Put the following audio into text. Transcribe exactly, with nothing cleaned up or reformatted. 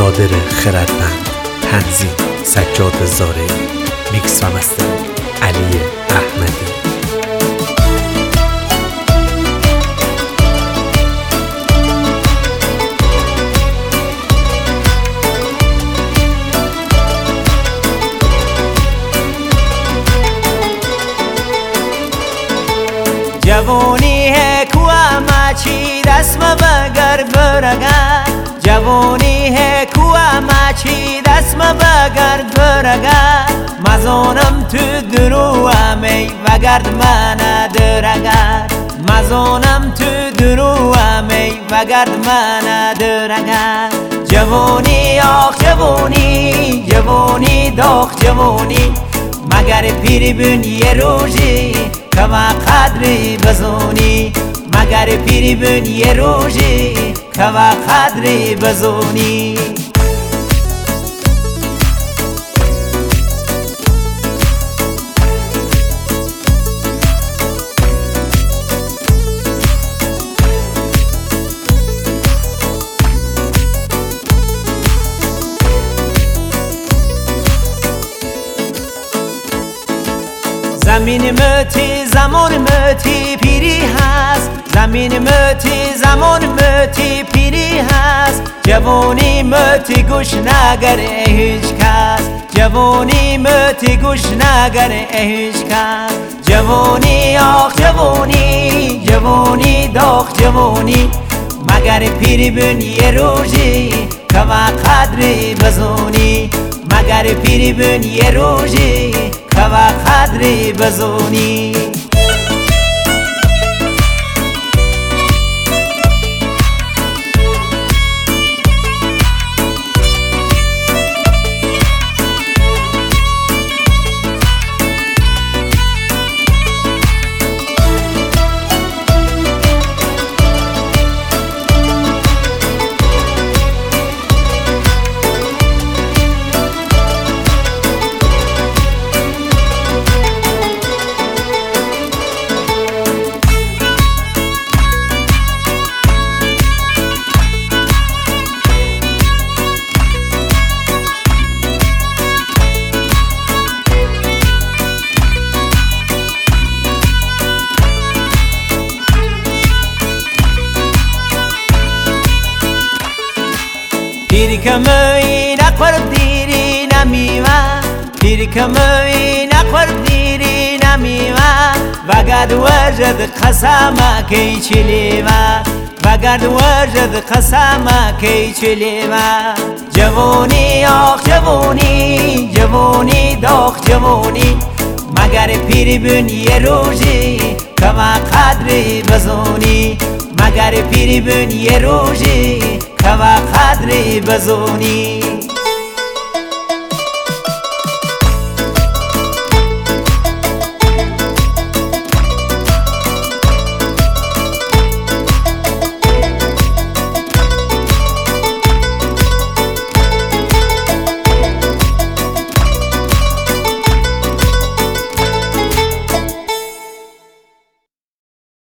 نادر خردمند، تنظیم سجاد زارعی، میکس و مستر علی احمدی. جوانی ہے کوا ماچی دست مبگر برگر، جوانی ہے کوا ماچی دست مبگر برگر، مزانم تو درومی وگرد من درگر، مزانم تو درومی وگرد من درگر. جوانی آخ جوانی، جوانی داخ جوانی، مگر پیری بین یه روزی کما قدری بزونی، مگر پیری بین یه روزی کما قدری بزونی. زمین متی زمان متی پیری هست، زمین متی زمان متی پیری هست، جوانی متی گوش نگره هیچ کس، جوانی متی گوش نگره هیچ کس. جوانی آخ جوانی، جوانی داخ جوانی، مگر پیری بین یه روزی کما قدری بزونی، مگر پیری بین یه روزی کما قدری بزونی. پیر کمی نخورد دیری نمیوه، پیر کمی نخورد دیری نمیوه، وگرد وجد قسمه کی چلیوه، وگرد وجد قسمه کی چلیوه. جوانی آخ جوانی، جوانی داخ جوانی، مگر پیر بین یه روزی کما قدری بزونی، مگر پیری بین یه روزی کما قدری بزونی.